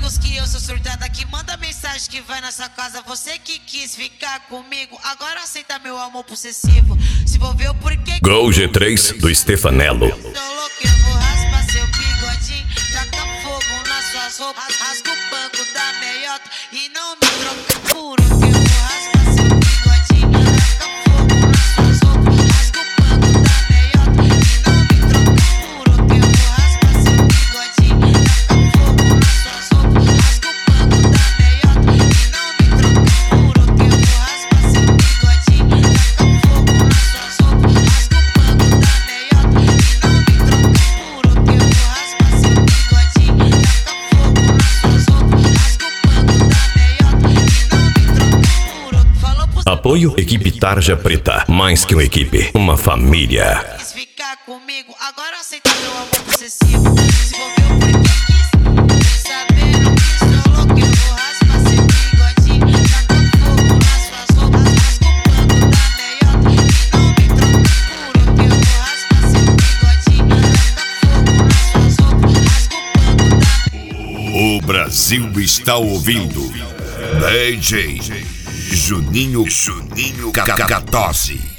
amigos que eu sou surtada, que manda mensagem que vai nessa casa. Você que quis ficar comigo, agora aceita meu amor possessivo. Se envolveu porque Gol G3 do Stefanello. tô louco, eu vou raspar seu bigodinho, taca fogo nas suas roupas, rasga o banco da meiota e não me troca por um que eu vou raspar seu bigodinho, taca fogo nas suas roupas, rasga o banco da meiota e não me troca por um que eu vou raspar seu bigodinho, taca fogo nas suas roupas, rasga o banco da meiota e não me troca por um que eu vou raspar seu bigodinho, taca fogo nas suas roupas, rasga o banco da meiota e não me troca por um que eu vou raspar seu bigodinho, taca fogo nas suas roupas, rasga o banco da meiota e não me troca por um. Falou pro Apoio Equipe Tarja Preta. Mais que uma equipe, uma família. quis ficar comigo, agora aceita meu amor possessivo. Se envolveu porque quis saber, não quis, tô louco, eu vou raspar seu bigodinho, taca fogo nas suas roupas, rasga o banco da meiota e não me troca por um que eu vou raspar seu bigodinho, taca fogo nas suas roupas, rasga o banco da. O Brasil está ouvindo DJ Juninho Catose.